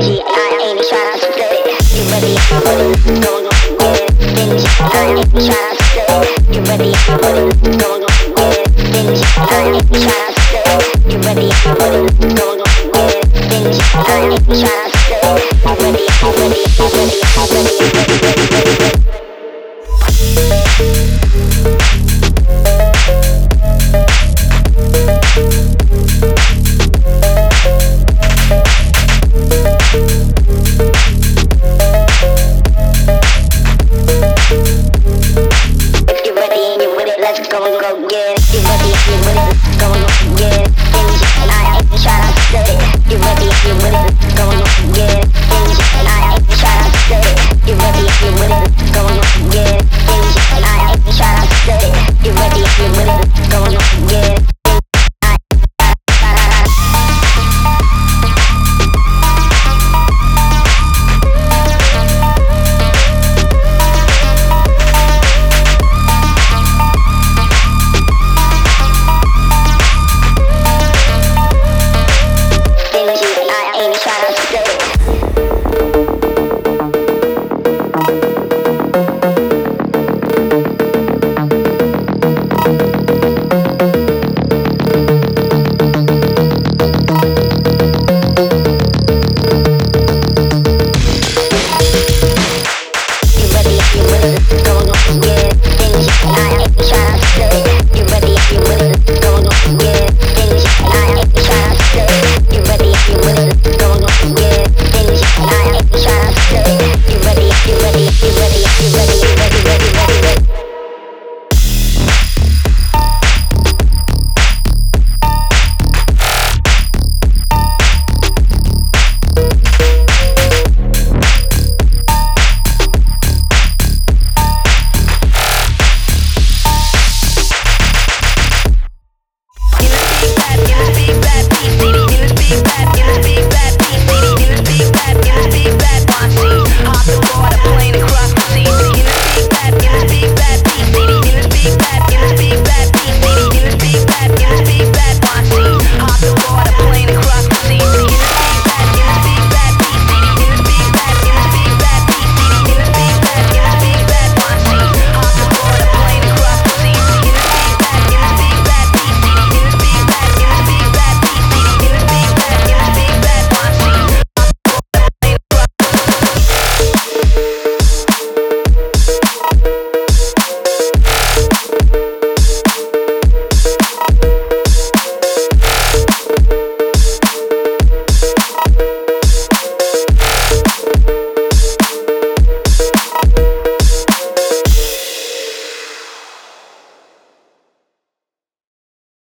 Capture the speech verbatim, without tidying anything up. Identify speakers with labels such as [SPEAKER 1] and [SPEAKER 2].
[SPEAKER 1] stingy. I ain't tryna split it. You ready? Put it, go and go get it. Stingy. I ain't tryna split it. You ready? Put it, go and go get it. Stingy. I ain't tryna split it. You ready? Put it.